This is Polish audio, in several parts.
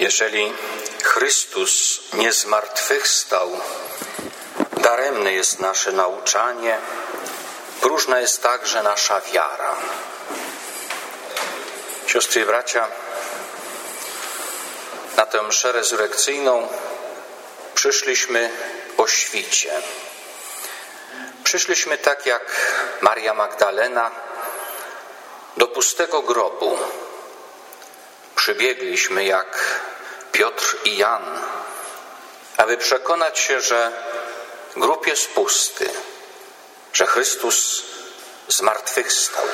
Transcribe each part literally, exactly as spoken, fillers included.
Jeżeli Chrystus nie zmartwychwstał, daremne jest nasze nauczanie, próżna jest także nasza wiara. Siostry i bracia, na tę mszę rezurekcyjną przyszliśmy o świcie. Przyszliśmy tak jak Maria Magdalena do pustego grobu. Przybiegliśmy jak Piotr i Jan, aby przekonać się, że grób jest pusty, że Chrystus zmartwychwstał.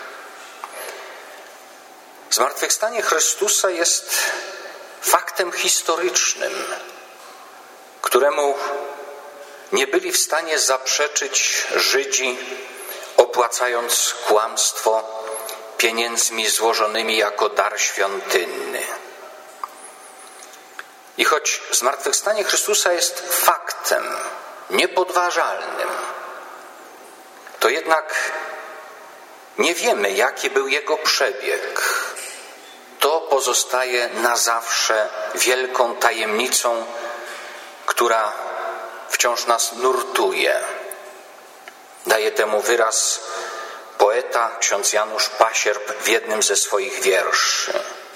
Zmartwychwstanie Chrystusa jest faktem historycznym, któremu nie byli w stanie zaprzeczyć Żydzi, opłacając kłamstwo pieniędzmi złożonymi jako dar świątynny. I choć zmartwychwstanie Chrystusa jest faktem niepodważalnym, to jednak nie wiemy, jaki był jego przebieg. To pozostaje na zawsze wielką tajemnicą, która wciąż nas nurtuje. Daje temu wyraz poeta ksiądz Janusz Pasierb w jednym ze swoich wierszy.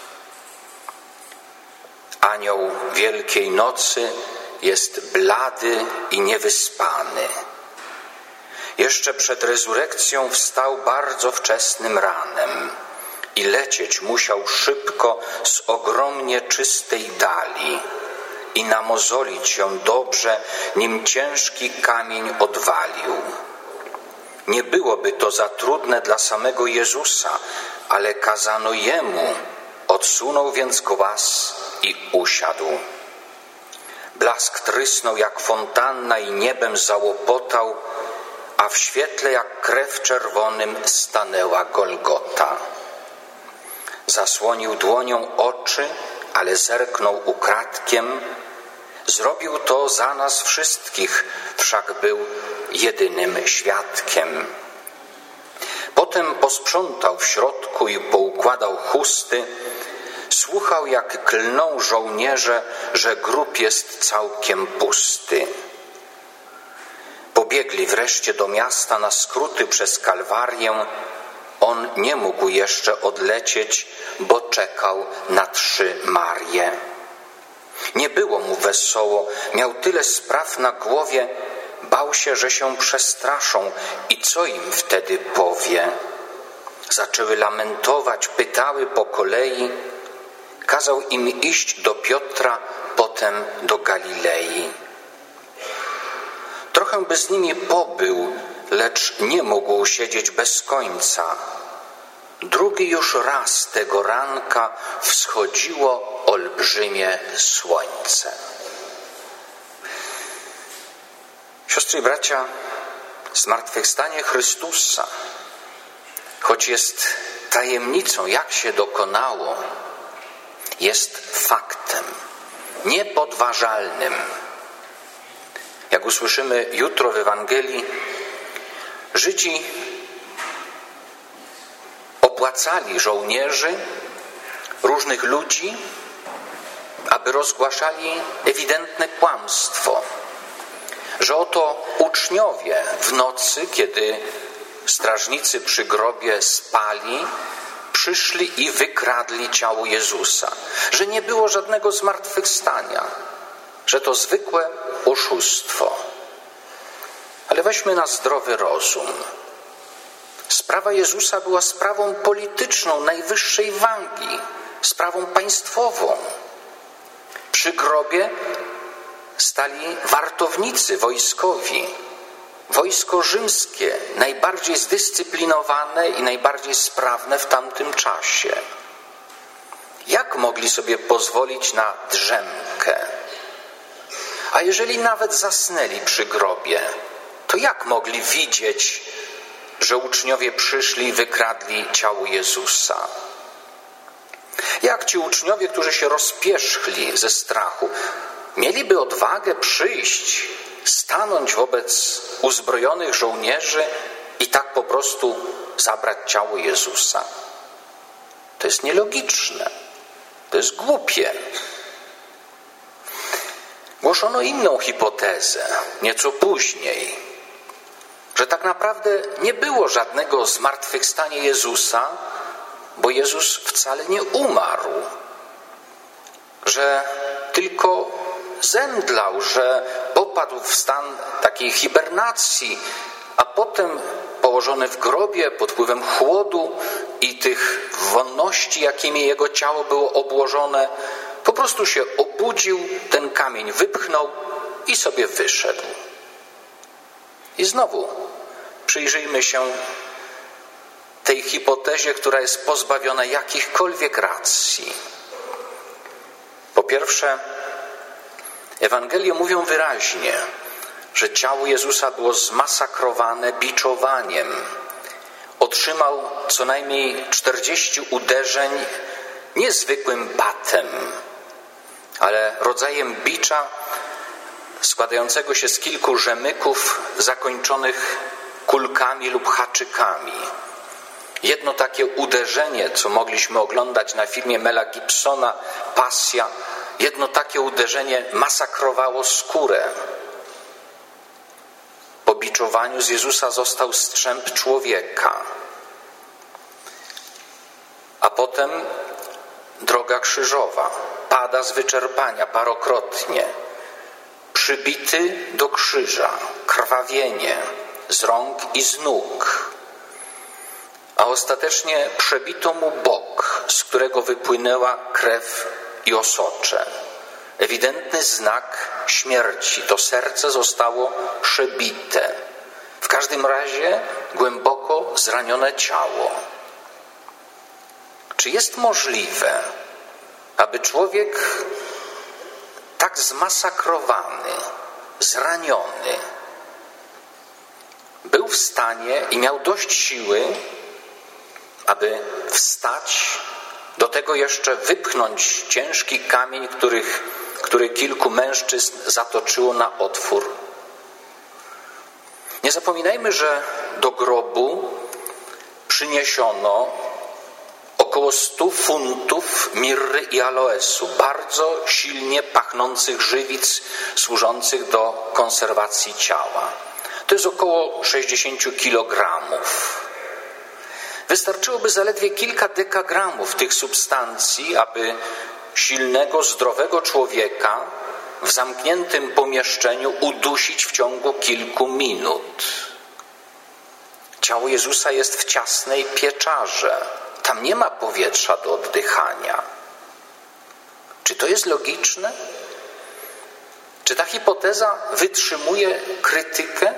Anioł Wielkiej Nocy jest blady i niewyspany. Jeszcze przed rezurekcją wstał bardzo wczesnym ranem i lecieć musiał szybko z ogromnie czystej dali i namozolić ją dobrze, nim ciężki kamień odwalił. Nie byłoby to za trudne dla samego Jezusa, ale kazano Jemu. Odsunął więc głaz i usiadł. Blask trysnął jak fontanna i niebem załopotał, a w świetle jak krew czerwonym stanęła Golgota. Zasłonił dłonią oczy, ale zerknął ukradkiem. Zrobił to za nas wszystkich, wszak był jedynym świadkiem. Potem posprzątał w środku i poukładał chusty. Słuchał, jak klną żołnierze, że grób jest całkiem pusty. Pobiegli wreszcie do miasta na skróty przez Kalwarię. On nie mógł jeszcze odlecieć, bo czekał na trzy Marie. Nie było mu wesoło, miał tyle spraw na głowie, bał się, że się przestraszą i co im wtedy powie. Zaczęły lamentować, pytały po kolei. Kazał im iść do Piotra, potem do Galilei. Trochę by z nimi pobył, lecz nie mógł siedzieć bez końca. Drugi już raz tego ranka wschodziło olbrzymie słońce. Siostry i bracia, zmartwychwstanie Chrystusa, choć jest tajemnicą, jak się dokonało, jest faktem niepodważalnym. Jak usłyszymy jutro w Ewangelii, Żydzi opłacali żołnierzy, różnych ludzi, aby rozgłaszali ewidentne kłamstwo, że oto uczniowie w nocy, kiedy strażnicy przy grobie spali, przyszli i wykradli ciało Jezusa, że nie było żadnego zmartwychwstania, że to zwykłe oszustwo. Ale weźmy na zdrowy rozum. Sprawa Jezusa była sprawą polityczną najwyższej wagi, sprawą państwową. Przy grobie stali wartownicy wojskowi. Wojsko rzymskie, najbardziej zdyscyplinowane i najbardziej sprawne w tamtym czasie. Jak mogli sobie pozwolić na drzemkę? A jeżeli nawet zasnęli przy grobie, to jak mogli widzieć, że uczniowie przyszli i wykradli ciało Jezusa? Jak ci uczniowie, którzy się rozpierzchli ze strachu, mieliby odwagę przyjść, stanąć wobec uzbrojonych żołnierzy i tak po prostu zabrać ciało Jezusa? To jest nielogiczne, to jest głupie. Głoszono inną hipotezę, nieco później, że tak naprawdę nie było żadnego zmartwychwstania Jezusa, bo Jezus wcale nie umarł, że tylko zemdlał, że popadł w stan takiej hibernacji, a potem położony w grobie pod wpływem chłodu i tych wonności, jakimi jego ciało było obłożone, po prostu się obudził, ten kamień wypchnął i sobie wyszedł. I znowu przyjrzyjmy się tej hipotezie, która jest pozbawiona jakichkolwiek racji. Po pierwsze, Ewangelie mówią wyraźnie, że ciało Jezusa było zmasakrowane biczowaniem. Otrzymał co najmniej czterdzieści uderzeń nie zwykłym batem, ale rodzajem bicza składającego się z kilku rzemyków zakończonych kulkami lub haczykami. Jedno takie uderzenie, co mogliśmy oglądać na filmie Mela Gibsona, Pasja, jedno takie uderzenie masakrowało skórę. Po biczowaniu z Jezusa został strzęp człowieka. A potem droga krzyżowa. Pada z wyczerpania parokrotnie. Przybity do krzyża. Krwawienie z rąk i z nóg. A ostatecznie przebito mu bok, z którego wypłynęła krew i osocze. Ewidentny znak śmierci. To serce zostało przebite. W każdym razie głęboko zranione ciało. Czy jest możliwe, aby człowiek tak zmasakrowany, zraniony, był w stanie i miał dość siły, aby wstać, do tego jeszcze wypchnąć ciężki kamień, których, który kilku mężczyzn zatoczyło na otwór? Nie zapominajmy, że do grobu przyniesiono około stu funtów mirry i aloesu, bardzo silnie pachnących żywic służących do konserwacji ciała. To jest około sześćdziesiąt kilogramów. Wystarczyłoby zaledwie kilka dekagramów tych substancji, aby silnego, zdrowego człowieka w zamkniętym pomieszczeniu udusić w ciągu kilku minut. Ciało Jezusa jest w ciasnej pieczarze. Tam nie ma powietrza do oddychania. Czy to jest logiczne? Czy ta hipoteza wytrzymuje krytykę?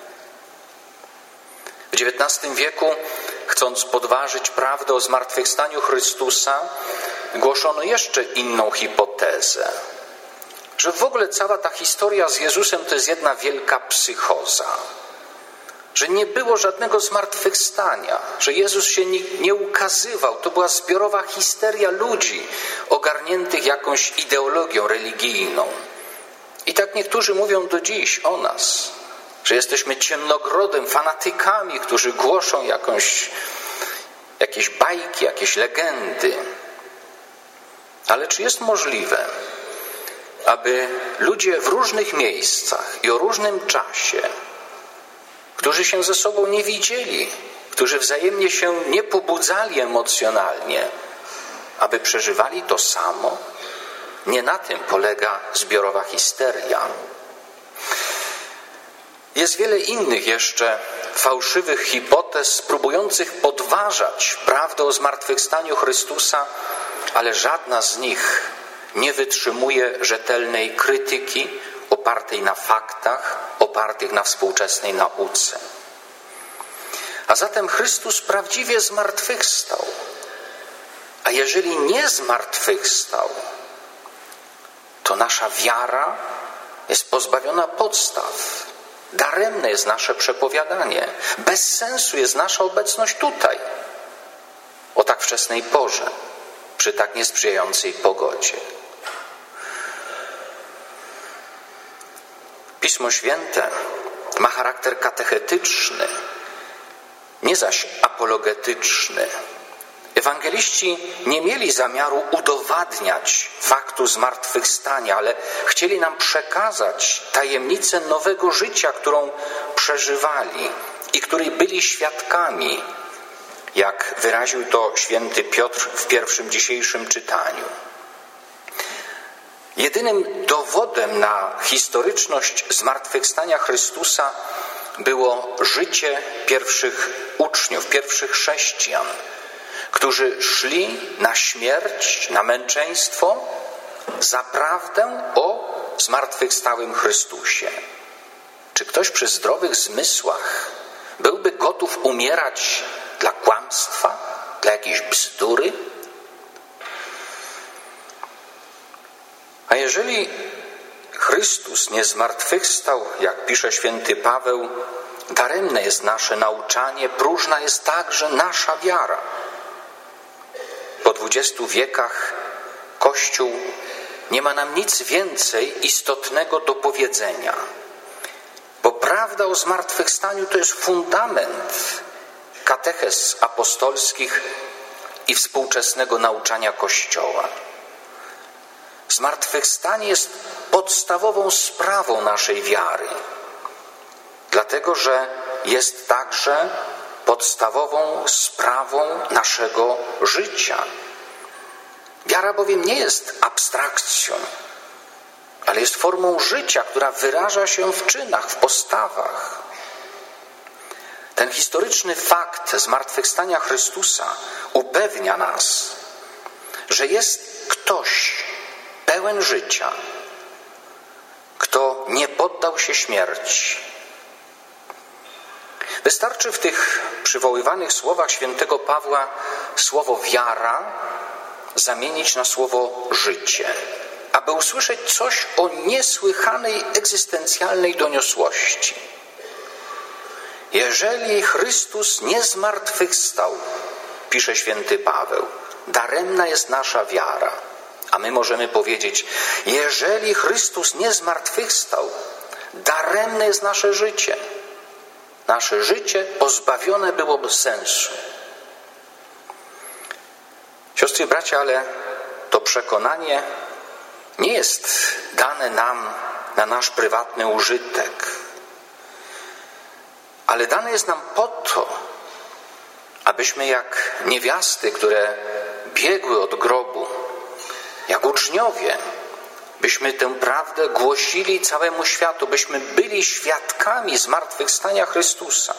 W dziewiętnastym wieku, chcąc podważyć prawdę o zmartwychwstaniu Chrystusa, głoszono jeszcze inną hipotezę. Że w ogóle cała ta historia z Jezusem to jest jedna wielka psychoza. Że nie było żadnego zmartwychwstania, że Jezus się nie, nie ukazywał. To była zbiorowa histeria ludzi ogarniętych jakąś ideologią religijną. I tak niektórzy mówią do dziś o nas, że jesteśmy ciemnogrodem, fanatykami, którzy głoszą jakąś, jakieś bajki, jakieś legendy. Ale czy jest możliwe, aby ludzie w różnych miejscach i o różnym czasie, którzy się ze sobą nie widzieli, którzy wzajemnie się nie pobudzali emocjonalnie, aby przeżywali to samo? Nie na tym polega zbiorowa histeria. Jest wiele innych jeszcze fałszywych hipotez próbujących podważać prawdę o zmartwychwstaniu Chrystusa, ale żadna z nich nie wytrzymuje rzetelnej krytyki opartej na faktach, opartych na współczesnej nauce. A zatem Chrystus prawdziwie zmartwychwstał. A jeżeli nie zmartwychwstał, to nasza wiara jest pozbawiona podstaw. Daremne jest nasze przepowiadanie. Bez sensu jest nasza obecność tutaj, o tak wczesnej porze, przy tak niesprzyjającej pogodzie. Pismo Święte ma charakter katechetyczny, nie zaś apologetyczny. Ewangeliści nie mieli zamiaru udowadniać faktu zmartwychwstania, ale chcieli nam przekazać tajemnicę nowego życia, którą przeżywali i której byli świadkami, jak wyraził to święty Piotr w pierwszym dzisiejszym czytaniu. Jedynym dowodem na historyczność zmartwychwstania Chrystusa było życie pierwszych uczniów, pierwszych chrześcijan, którzy szli na śmierć, na męczeństwo za prawdę o zmartwychwstałym Chrystusie. Czy ktoś przy zdrowych zmysłach byłby gotów umierać dla kłamstwa, dla jakiejś bzdury? A jeżeli Chrystus nie zmartwychwstał, jak pisze święty Paweł, daremne jest nasze nauczanie, próżna jest także nasza wiara. Po dwudziestu wiekach Kościół nie ma nam nic więcej istotnego do powiedzenia, bo prawda o zmartwychwstaniu to jest fundament katechez apostolskich i współczesnego nauczania Kościoła. Zmartwychwstanie jest podstawową sprawą naszej wiary, dlatego że jest także podstawową sprawą naszego życia. Wiara bowiem nie jest abstrakcją, ale jest formą życia, która wyraża się w czynach, w postawach. Ten historyczny fakt zmartwychwstania Chrystusa upewnia nas, że jest ktoś pełen życia, kto nie poddał się śmierci. Wystarczy w tych przywoływanych słowach świętego Pawła słowo wiara zamienić na słowo życie, aby usłyszeć coś o niesłychanej egzystencjalnej doniosłości. Jeżeli Chrystus nie zmartwychwstał, pisze święty Paweł, daremna jest nasza wiara. A my możemy powiedzieć, jeżeli Chrystus nie zmartwychwstał, daremne jest nasze życie. Nasze życie pozbawione byłoby sensu. Siostry i bracia, ale to przekonanie nie jest dane nam na nasz prywatny użytek, ale dane jest nam po to, abyśmy jak niewiasty, które biegły od grobu, jak uczniowie, byśmy tę prawdę głosili całemu światu, byśmy byli świadkami zmartwychwstania Chrystusa.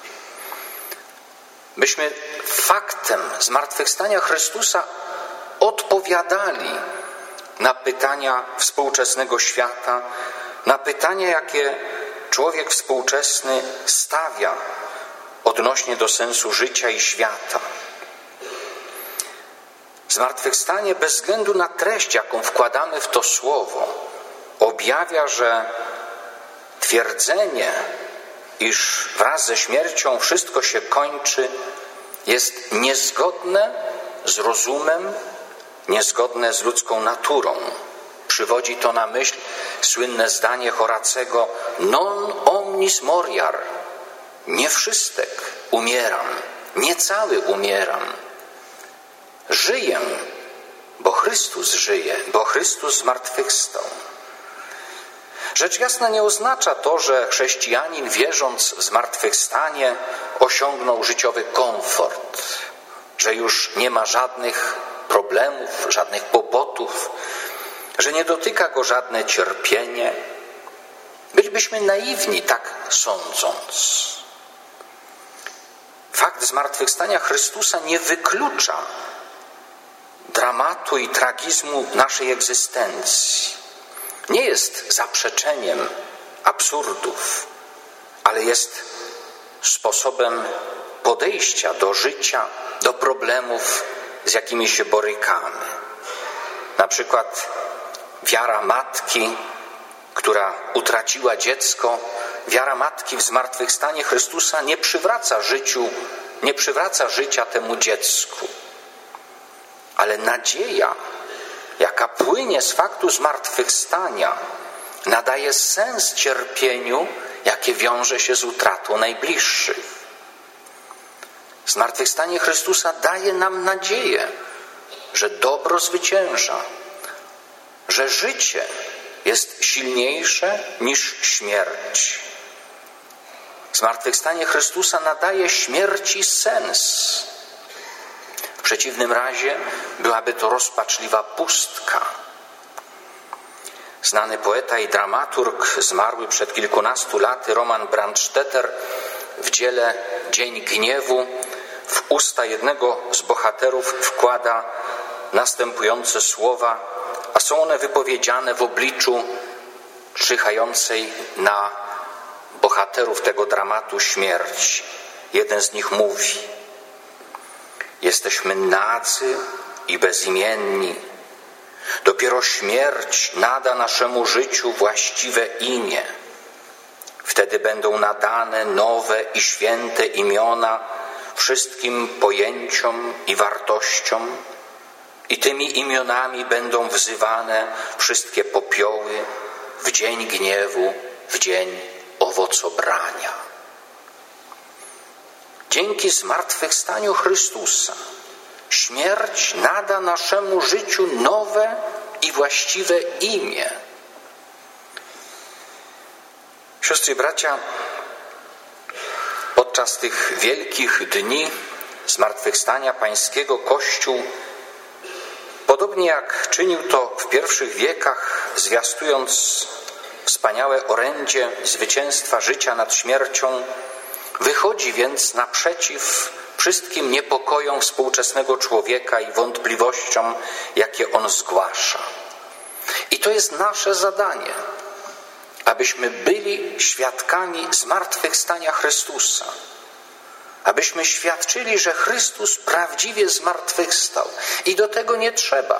Byśmy faktem zmartwychwstania Chrystusa odpowiadali na pytania współczesnego świata, na pytania, jakie człowiek współczesny stawia odnośnie do sensu życia i świata. Zmartwychwstanie bez względu na treść, jaką wkładamy w to słowo, objawia, że twierdzenie, iż wraz ze śmiercią wszystko się kończy, jest niezgodne z rozumem, niezgodne z ludzką naturą. Przywodzi to na myśl słynne zdanie Horacego: non omnis moriar. Nie wszystek umieram, nie cały umieram. Żyję, bo Chrystus żyje, bo Chrystus zmartwychwstał. Rzecz jasna nie oznacza to, że chrześcijanin, wierząc w zmartwychwstanie, osiągnął życiowy komfort, że już nie ma żadnych problemów, żadnych kłopotów, że nie dotyka go żadne cierpienie. Bylibyśmy naiwni, tak sądząc. Fakt zmartwychwstania Chrystusa nie wyklucza dramatu i tragizmu naszej egzystencji. Nie jest zaprzeczeniem absurdów, ale jest sposobem podejścia do życia, do problemów, z jakimi się borykamy. Na przykład wiara matki, która utraciła dziecko, wiara matki w zmartwychwstanie Chrystusa nie przywraca życiu, nie przywraca życia temu dziecku. Ale nadzieja, jaka płynie z faktu zmartwychwstania, nadaje sens cierpieniu, jakie wiąże się z utratą najbliższych. Zmartwychwstanie Chrystusa daje nam nadzieję, że dobro zwycięża, że życie jest silniejsze niż śmierć. Zmartwychwstanie Chrystusa nadaje śmierci sens. W przeciwnym razie byłaby to rozpaczliwa pustka. Znany poeta i dramaturg, zmarły przed kilkunastu laty, Roman Brandstetter, w dziele Dzień Gniewu w usta jednego z bohaterów wkłada następujące słowa, a są one wypowiedziane w obliczu czyhającej na bohaterów tego dramatu śmierci. Jeden z nich mówi: jesteśmy nadzy i bezimienni. Dopiero śmierć nada naszemu życiu właściwe imię. Wtedy będą nadane nowe i święte imiona wszystkim pojęciom i wartościom, i tymi imionami będą wzywane wszystkie popioły w dzień gniewu, w dzień owocobrania. Dzięki zmartwychwstaniu Chrystusa śmierć nada naszemu życiu nowe i właściwe imię. Siostry i bracia, podczas tych wielkich dni zmartwychwstania Pańskiego Kościół, podobnie jak czynił to w pierwszych wiekach, zwiastując wspaniałe orędzie zwycięstwa życia nad śmiercią, wychodzi więc naprzeciw wszystkim niepokojom współczesnego człowieka i wątpliwościom, jakie on zgłasza. I to jest nasze zadanie, abyśmy byli świadkami zmartwychwstania Chrystusa, abyśmy świadczyli, że Chrystus prawdziwie zmartwychwstał. I do tego nie trzeba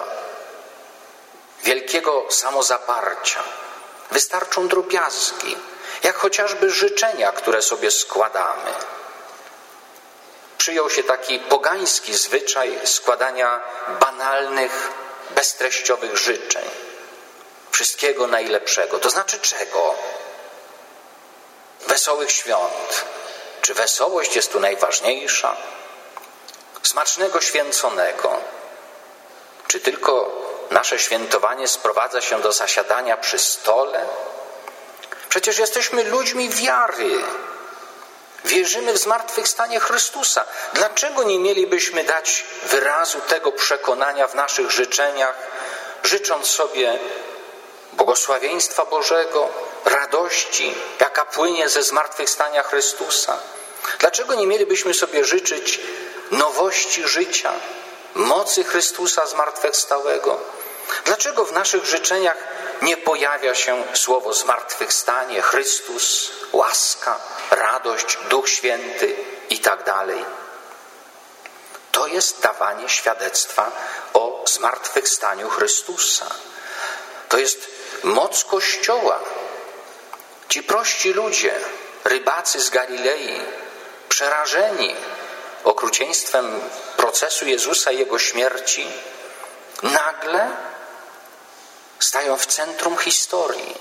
wielkiego samozaparcia. Wystarczą drobiazgi, jak chociażby życzenia, które sobie składamy. Przyjął się taki pogański zwyczaj składania banalnych, beztreściowych życzeń. Wszystkiego najlepszego. To znaczy czego? Wesołych świąt. Czy wesołość jest tu najważniejsza? Smacznego święconego. Czy tylko nasze świętowanie sprowadza się do zasiadania przy stole? Przecież jesteśmy ludźmi wiary. Wierzymy w zmartwychwstanie Chrystusa. Dlaczego nie mielibyśmy dać wyrazu tego przekonania w naszych życzeniach, życząc sobie błogosławieństwa Bożego, radości, jaka płynie ze zmartwychwstania Chrystusa? Dlaczego nie mielibyśmy sobie życzyć nowości życia, mocy Chrystusa zmartwychwstałego? Dlaczego w naszych życzeniach nie pojawia się słowo zmartwychwstanie, Chrystus, łaska, radość, Duch Święty i tak dalej? To jest dawanie świadectwa o zmartwychwstaniu Chrystusa. To jest moc Kościoła. Ci prości ludzie, rybacy z Galilei, przerażeni okrucieństwem procesu Jezusa i Jego śmierci, nagle stają w centrum historii.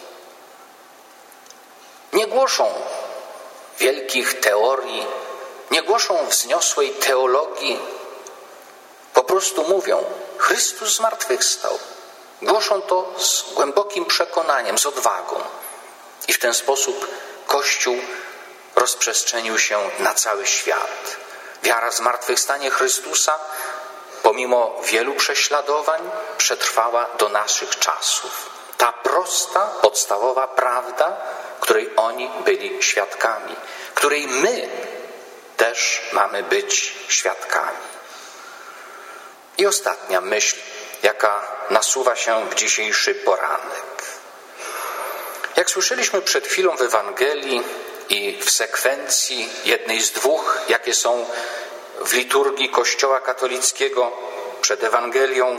Nie głoszą wielkich teorii, nie głoszą wzniosłej teologii. Po prostu mówią: Chrystus zmartwychwstał. Głoszą to z głębokim przekonaniem, z odwagą. I w ten sposób Kościół rozprzestrzenił się na cały świat. Wiara w zmartwychwstanie Chrystusa, pomimo wielu prześladowań, przetrwała do naszych czasów. Ta prosta, podstawowa prawda, której oni byli świadkami, której my też mamy być świadkami. I ostatnia myśl, jaka nasuwa się w dzisiejszy poranek. Jak słyszeliśmy przed chwilą w Ewangelii i w sekwencji jednej z dwóch, jakie są w liturgii Kościoła katolickiego przed Ewangelią,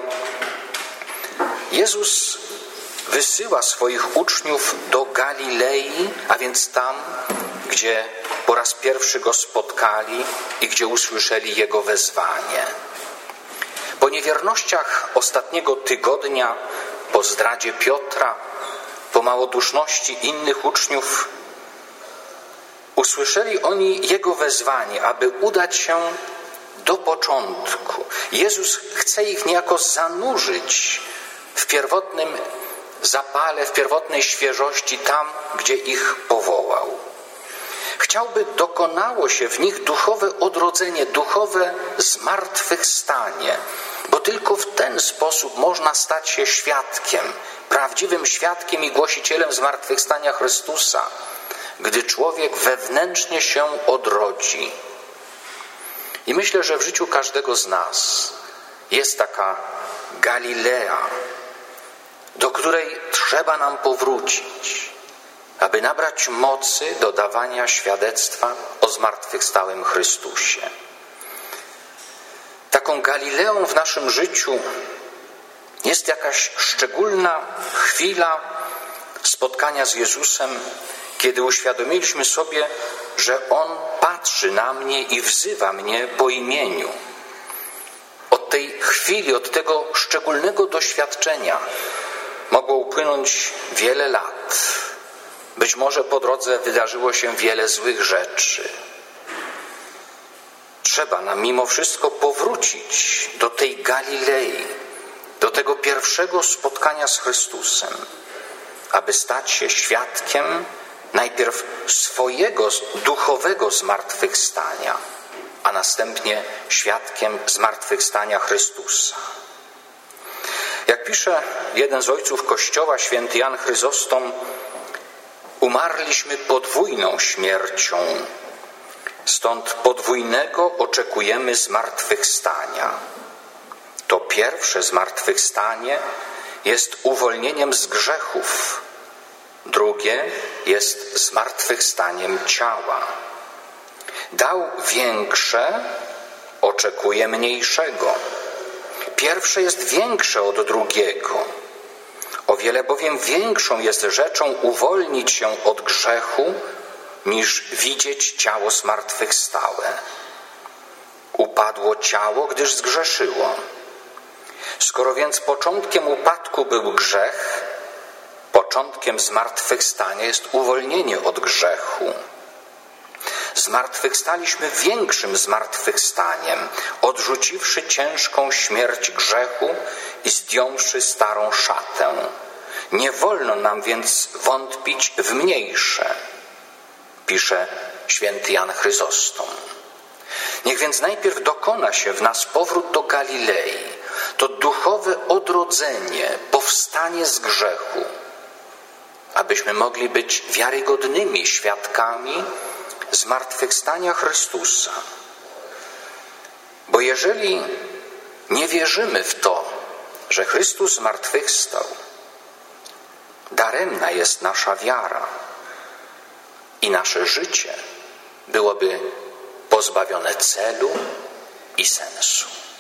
Jezus wysyła swoich uczniów do Galilei, a więc tam, gdzie po raz pierwszy Go spotkali i gdzie usłyszeli Jego wezwanie. Po niewiernościach ostatniego tygodnia, po zdradzie Piotra, po małoduszności innych uczniów, usłyszeli oni Jego wezwanie, aby udać się do początku. Jezus chce ich niejako zanurzyć w pierwotnym zapale, w pierwotnej świeżości tam, gdzie ich powołał. Chciałby dokonało się w nich duchowe odrodzenie, duchowe zmartwychwstanie, bo tylko w ten sposób można stać się świadkiem, prawdziwym świadkiem i głosicielem zmartwychwstania Chrystusa, gdy człowiek wewnętrznie się odrodzi. I myślę, że w życiu każdego z nas jest taka Galilea, do której trzeba nam powrócić, aby nabrać mocy do dawania świadectwa o zmartwychwstałym Chrystusie. Taką Galileą w naszym życiu jest jakaś szczególna chwila spotkania z Jezusem, kiedy uświadomiliśmy sobie, że On patrzy na mnie i wzywa mnie po imieniu. Od tej chwili, od tego szczególnego doświadczenia mogło upłynąć wiele lat. Być może po drodze wydarzyło się wiele złych rzeczy. Trzeba nam mimo wszystko powrócić do tej Galilei, do tego pierwszego spotkania z Chrystusem, aby stać się świadkiem najpierw swojego duchowego zmartwychwstania, a następnie świadkiem zmartwychwstania Chrystusa. Jak pisze jeden z ojców Kościoła, święty Jan Chryzostom, umarliśmy podwójną śmiercią, stąd podwójnego oczekujemy zmartwychwstania. To pierwsze zmartwychwstanie jest uwolnieniem z grzechów, drugie jest zmartwychwstaniem ciała. Dał większe, oczekuje mniejszego. Pierwsze jest większe od drugiego. O wiele bowiem większą jest rzeczą uwolnić się od grzechu, niż widzieć ciało zmartwychwstałe. Upadło ciało, gdyż zgrzeszyło. Skoro więc początkiem upadku był grzech, początkiem zmartwychwstania jest uwolnienie od grzechu. Zmartwychwstaliśmy większym zmartwychwstaniem, odrzuciwszy ciężką śmierć grzechu i zdjąwszy starą szatę. Nie wolno nam więc wątpić w mniejsze, pisze święty Jan Chryzostom. Niech więc najpierw dokona się w nas powrót do Galilei, to duchowe odrodzenie, powstanie z grzechu, abyśmy mogli być wiarygodnymi świadkami zmartwychwstania Chrystusa. Bo jeżeli nie wierzymy w to, że Chrystus zmartwychwstał, daremna jest nasza wiara i nasze życie byłoby pozbawione celu i sensu.